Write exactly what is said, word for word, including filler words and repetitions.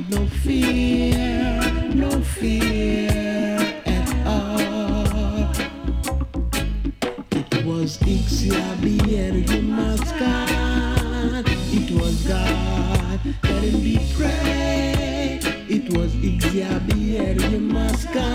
no fear, no fear at all. It was Ixabier, the mascot. It was God, let him be praised. It was Ixabier, the mascot.